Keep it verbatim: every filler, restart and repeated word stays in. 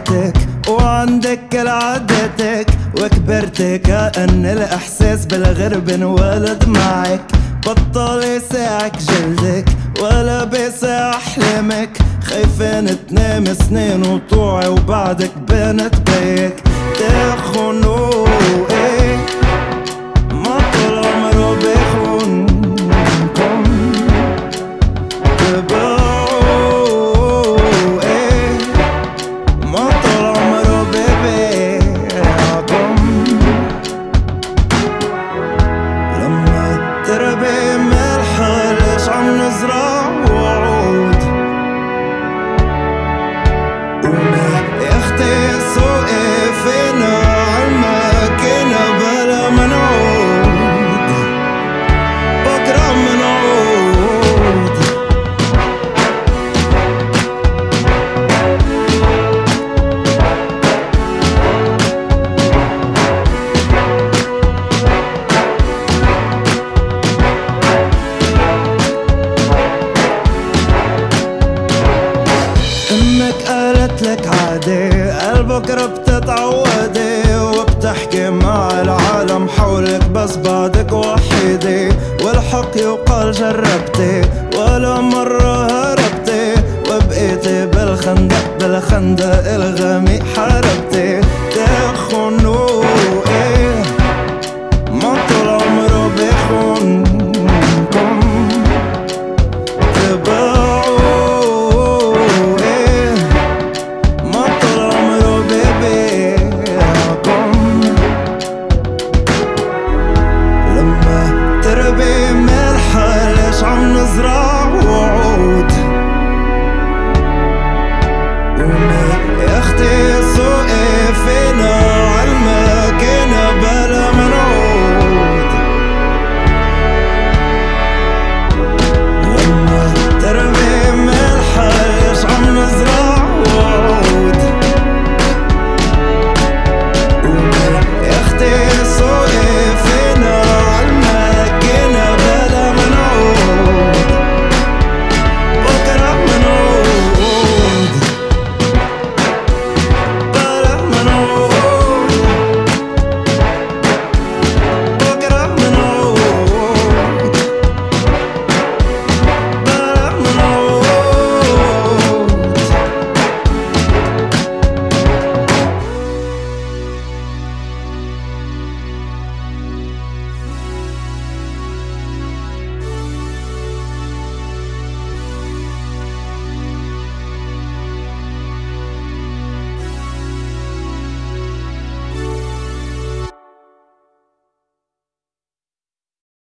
عاداتك وعندك كل عاداتك، وكبرتي كأن الإحساس بالغرب انولد معك. بطل يساعك جلدك ولا بيسع أحلامك، خايفين تنام سنين وطوعي وبعدك بنت بيك. تخونوا ايه ما طول عمره بيخونكم، تبعوا ايه ما طول عمره ببيعكم. لما تربي ملح ليش عم نزرع وعود، وما يختي سوقي فينا عالماكينة بلا منعود، بكرة منعود. امك قالت لك عادي البكرة بتتعودي، وبتحكي مع العالم حولك بس بعدك وحيدي. والحق يقال جربتي ولا مرة هربتي، وبقيتي بالخندق بالخندق الغميق حاربتي.